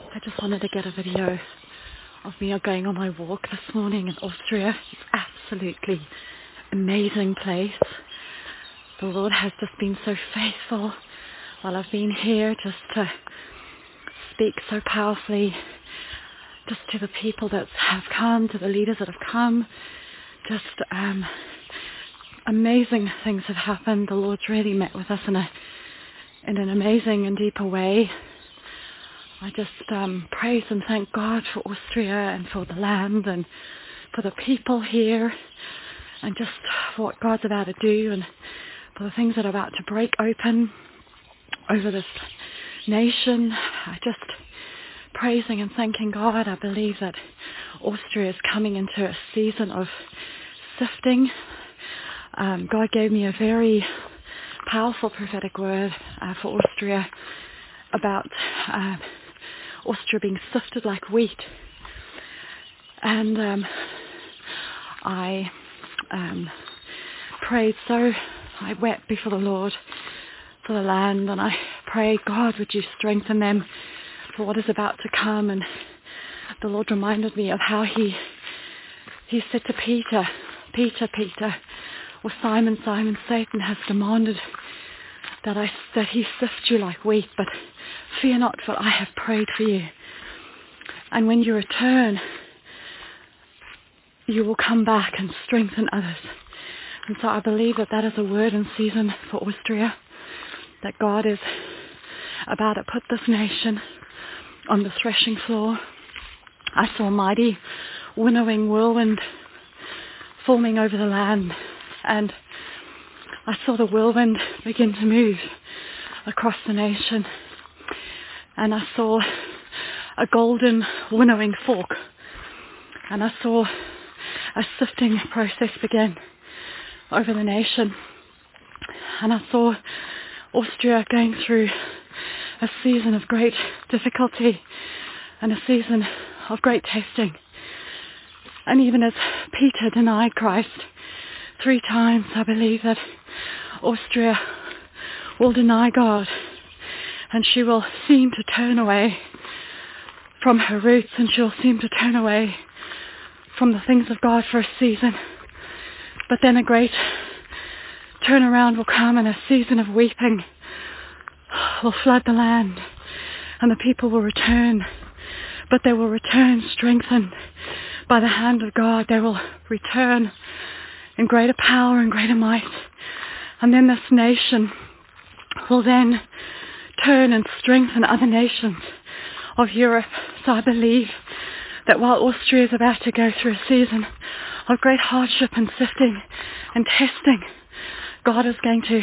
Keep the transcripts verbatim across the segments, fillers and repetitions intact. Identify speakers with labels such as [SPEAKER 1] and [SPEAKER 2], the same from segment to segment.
[SPEAKER 1] I just wanted to get a video of me going on my walk this morning in Austria. It's absolutely amazing place. The Lord has just been so faithful while I've been here, just to speak so powerfully just to the people that have come, to the leaders that have come. Just um, amazing things have happened. The Lord's really met with us in a in an amazing and deeper way. I just um, praise and thank God for Austria and for the land and for the people here and just for what God's about to do and for the things that are about to break open over this nation. I just praising and thanking God. I believe that Austria is coming into a season of sifting. Um, God gave me a very powerful prophetic word uh, for Austria about uh, Austria being sifted like wheat. And um, I um, prayed so, I wept before the Lord for the land, and I prayed, God, would you strengthen them for what is about to come. And the Lord reminded me of how he he said to Peter, Peter, Peter, or Simon, Simon, Satan has demanded that I that he sift you like wheat, but fear not, for I have prayed for you. And when you return, you will come back and strengthen others. And so I believe that that is a word in season for Austria, that God is about to put this nation on the threshing floor. I saw a mighty winnowing whirlwind forming over the land, and I saw the whirlwind begin to move across the nation, and I saw a golden winnowing fork, and I saw a sifting process begin over the nation, and I saw Austria going through a season of great difficulty and a season of great testing. And even as Peter denied Christ three times, I believe that Austria will deny God, and she will seem to turn away from her roots, and she'll seem to turn away from the things of God for a season. But then a great turnaround will come, and a season of weeping will flood the land, and the people will return, but they will return strengthened by the hand of God. They will return in greater power and greater might. And then this nation will then turn and strengthen other nations of Europe. So I believe that while Austria is about to go through a season of great hardship and sifting and testing, God is going to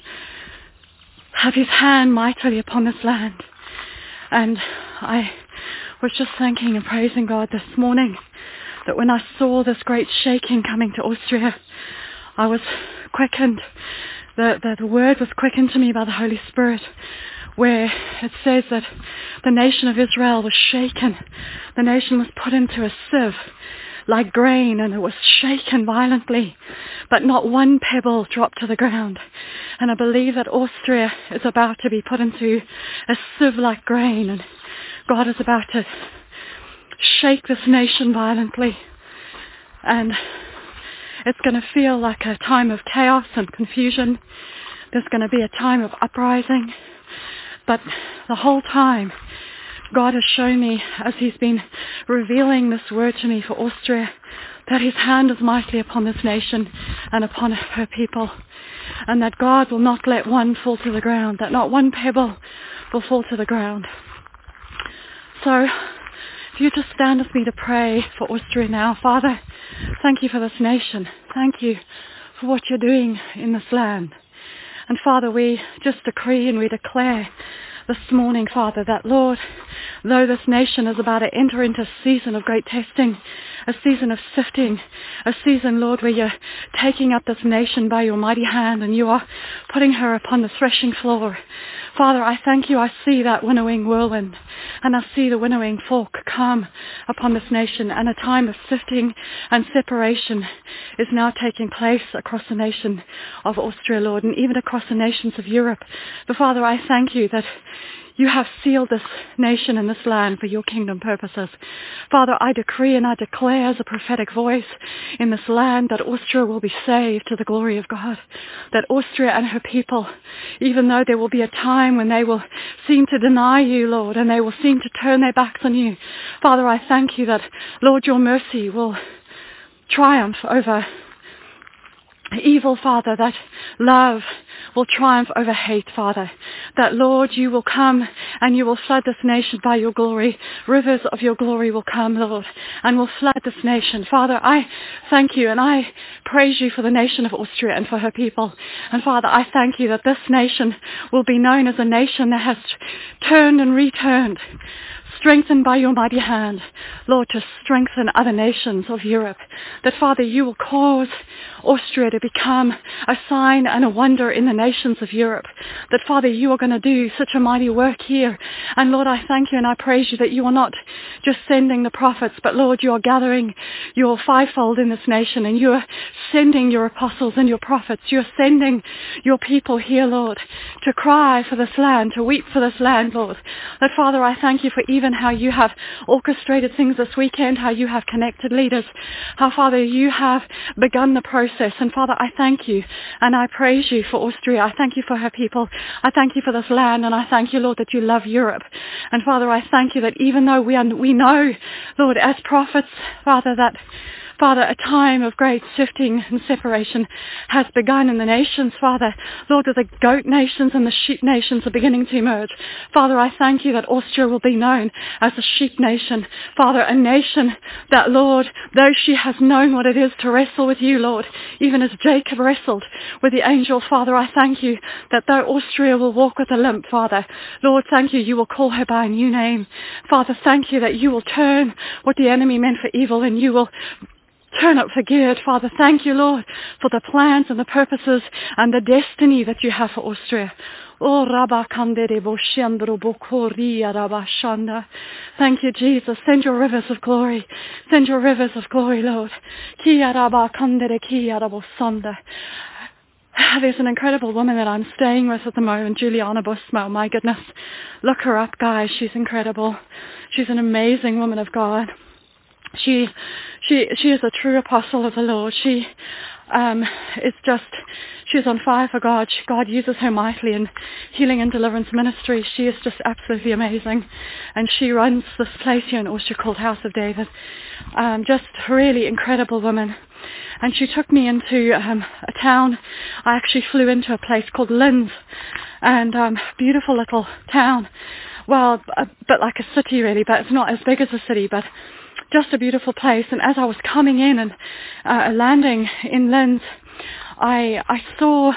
[SPEAKER 1] have his hand mightily upon this land. And I was just thanking and praising God this morning that when I saw this great shaking coming to Austria, I was quickened. The, the, the word was quickened to me by the Holy Spirit, where it says that the nation of Israel was shaken. The nation was put into a sieve like grain, and it was shaken violently, but not one pebble dropped to the ground. And I believe that Austria is about to be put into a sieve like grain, and God is about to shake this nation violently, and it's going to feel like a time of chaos and confusion. There's going to be a time of uprising, but the whole time God has shown me, as he's been revealing this word to me for Austria, that his hand is mightily upon this nation and upon her people, and that God will not let one fall to the ground, that not one pebble will fall to the ground. So if you just stand with me to pray for Austria now. Father, thank you for this nation. Thank you for what you're doing in this land. And Father, we just decree and we declare this morning, Father, that Lord, though this nation is about to enter into a season of great testing, a season of sifting, a season, Lord, where you're taking up this nation by your mighty hand and you are putting her upon the threshing floor. Father, I thank you. I see that winnowing whirlwind, and I see the winnowing fork come upon this nation, and a time of sifting and separation is now taking place across the nation of Austria, Lord, and even across the nations of Europe. But Father, I thank you that you have sealed this nation and this land for your kingdom purposes. Father, I decree and I declare as a prophetic voice in this land that Austria will be saved to the glory of God. That Austria and her people, even though there will be a time when they will seem to deny you, Lord, and they will seem to turn their backs on you, Father, I thank you that, Lord, your mercy will triumph over evil, Father, that love will triumph over hate, Father. That, Lord, you will come and you will flood this nation by your glory. Rivers of your glory will come, Lord, and will flood this nation. Father, I thank you and I praise you for the nation of Austria and for her people. And Father, I thank you that this nation will be known as a nation that has turned and returned, strengthened by your mighty hand, Lord, to strengthen other nations of Europe. That, Father, you will cause Austria to become a sign and a wonder in the nations of Europe. That, Father, you are going to do such a mighty work here. And, Lord, I thank you and I praise you that you are not just sending the prophets, but, Lord, you are gathering your fivefold in this nation, and you are sending your apostles and your prophets. You are sending your people here, Lord, to cry for this land, to weep for this land, Lord. That, Father, I thank you for even how you have orchestrated things this weekend, how you have connected leaders, how, Father, you have begun the process. And, Father, I thank you and I praise you for Austria. I thank you for her people. I thank you for this land, and I thank you, Lord, that you love Europe. And, Father, I thank you that even though we, are, we know, Lord, as prophets, Father, that Father, a time of great sifting and separation has begun in the nations, Father. Lord, that the goat nations and the sheep nations are beginning to emerge. Father, I thank you that Austria will be known as a sheep nation. Father, a nation that, Lord, though she has known what it is to wrestle with you, Lord, even as Jacob wrestled with the angel, Father, I thank you that though Austria will walk with a limp, Father, Lord, thank you, you will call her by a new name. Father, thank you that you will turn what the enemy meant for evil, and you will turn it for good. Father, thank you, Lord, for the plans and the purposes and the destiny that you have for Austria. Oh, Rabba Kandere Boshendro Bokoria Rabba Shanda. Thank you, Jesus. Send your rivers of glory. Send your rivers of glory, Lord. Kia Rabba Kandere Kia Rabba Sanda. There's an incredible woman that I'm staying with at the moment, Juliana Busmo. My goodness. Look her up, guys. She's incredible. She's an amazing woman of God. She, she, she is a true apostle of the Lord. She, um, is just, she's on fire for God. She, God uses her mightily in healing and deliverance ministry. She is just absolutely amazing. And she runs this place here in Austria called House of David. Um, just a really incredible woman. And she took me into um, a town. I actually flew into a place called Linz. And um, beautiful little town. Well, a bit like a city really, but it's not as big as a city, but just a beautiful place. And as I was coming in and uh, landing in Linz, I I saw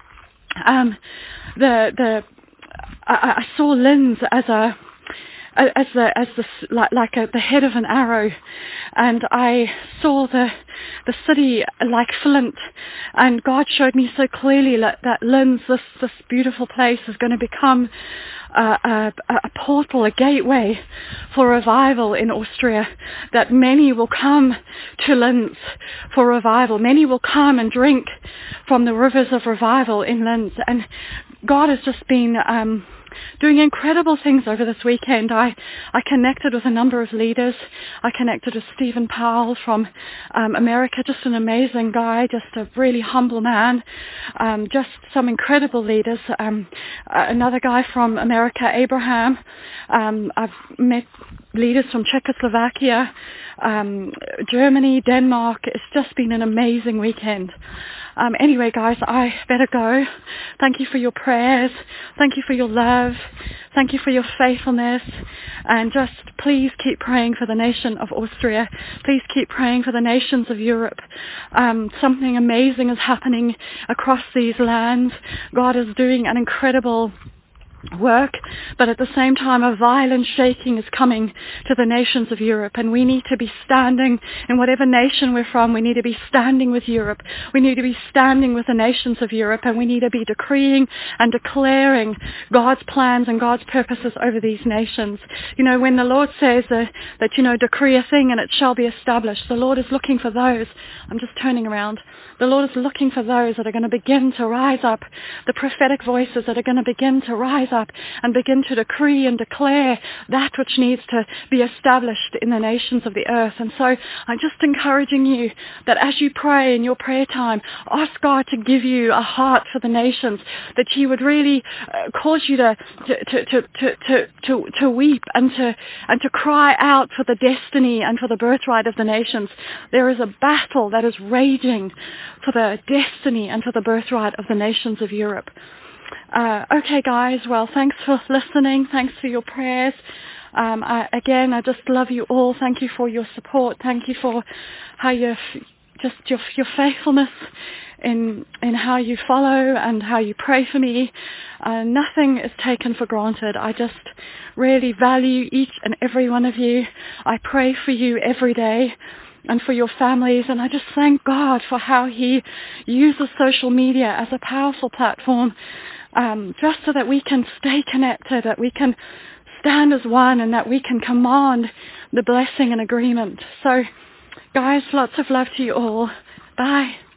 [SPEAKER 1] um, the the I, I saw Linz as a as the as the like like a, the head of an arrow, and I saw the the city like flint, and God showed me so clearly that, that Linz, this this beautiful place, is going to become Uh, a, a portal, a gateway for revival in Austria, that many will come to Linz for revival. Many will come and drink from the rivers of revival in Linz. And God has just been um, doing incredible things over this weekend. I, I connected with a number of leaders. I connected with Stephen Powell from um, America, just an amazing guy, just a really humble man, um, just some incredible leaders. Um, uh, another guy from America, Abraham. Um, I've met leaders from Czechoslovakia, um, Germany, Denmark. It's just been an amazing weekend. Um, anyway, guys, I better go. Thank you for your prayers. Thank you for your love. Thank you for your faithfulness. And just please keep praying for the nation of Austria. Please keep praying for the nations of Europe. Um, something amazing is happening across these lands. God is doing an incredible work, but at the same time a violent shaking is coming to the nations of Europe, and we need to be standing in whatever nation we're from. We need to be standing with Europe. We need to be standing with the nations of Europe, and we need to be decreeing and declaring God's plans and God's purposes over these nations. You know, when the Lord says uh, that, you know, decree a thing and it shall be established, the Lord is looking for those. I'm just turning around. The Lord is looking for those that are going to begin to rise up, the prophetic voices that are going to begin to rise up and begin to decree and declare that which needs to be established in the nations of the earth. And so I'm just encouraging you that as you pray in your prayer time, ask God to give you a heart for the nations, that he would really uh, cause you to to, to, to, to, to, to weep and to, and to cry out for the destiny and for the birthright of the nations. There is a battle that is raging for the destiny and for the birthright of the nations of Europe. Uh, okay, guys, well, thanks for listening. Thanks for your prayers. Um, I, again, I just love you all. Thank you for your support. Thank you for how you're just your your faithfulness in in how you follow and how you pray for me. Uh, nothing is taken for granted. I just really value each and every one of you. I pray for you every day and for your families, and I just thank God for how he uses social media as a powerful platform, um, just so that we can stay connected, that we can stand as one, and that we can command the blessing and agreement. So, guys, lots of love to you all. Bye.